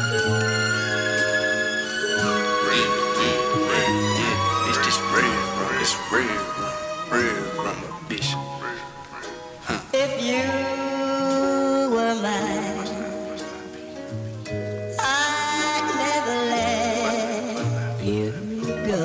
It's just red rum, it's red rum, bitch. If you were mine, I'd never let you go.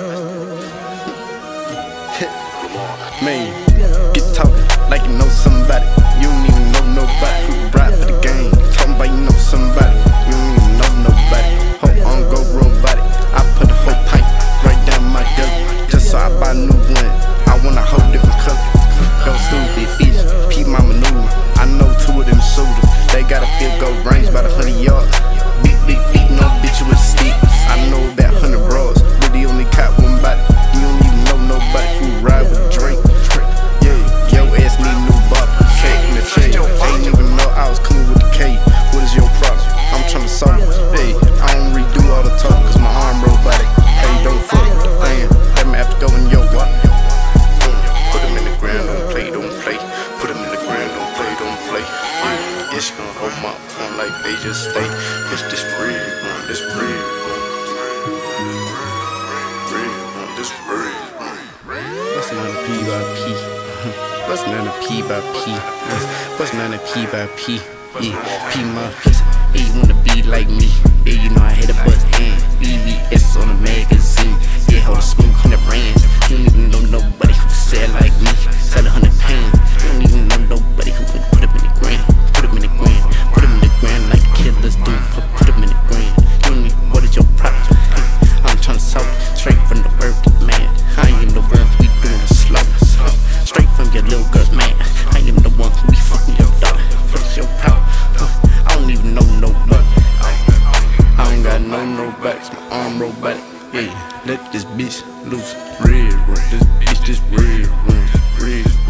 Man, get talking like you know somebody. You don't even know nobody who ride for the game. Talking about you know somebody. You don't even know nobody. Hope on go robotic. I put a whole pipe right down my gut just so I buy a new one. I want a whole different color. Go stupid, bitch. Peep my maneuver. I know two of them shooters. They got a field goal range about 100 yards. Big, no bitch with a stick. I know about 100 bras. Really only caught one body. You don't even know nobody who ride with Drake. Yeah, yo ass need a new bottle. Cake in the tray. Ain't even know I was coming with the K. What is your problem? I'm tryna solve it. Hey, I don't redo all the talk cause my arm robotic. Hey, don't fuck with the fan. That man have to go in your walk. Put him in the ground, don't play. Put him in the ground, don't play. Yeah, it's gonna hold my phone like they just stay. It's this red one, this red one. This red one. Bustin' on the P by P. Bustin' on the P by P. Bustin' on the P by P. Yeah, P my piece. Yeah, you wanna be like me. Yeah, you know I hate a bust hand. BBS on the magazine. Yeah, hold a smooth 100 rands. You don't even know nobody who can sell like me. Sell 100 pounds. You don't even know nobody who can put him in the ground. Put him in the ground. Put him in the ground like killers do. Put him in the ground. You don't even, what is your problem? I'm tryna solve it straight from the word to the man. I am the one who be doing the slow. Straight from your little girl's man. I am the one who be fucking your daughter. What's your power? I don't even know nobody. I ain't got nobody. My arm robotic. Yeah, let this bitch loose. Red run. This bitch just red run. Red.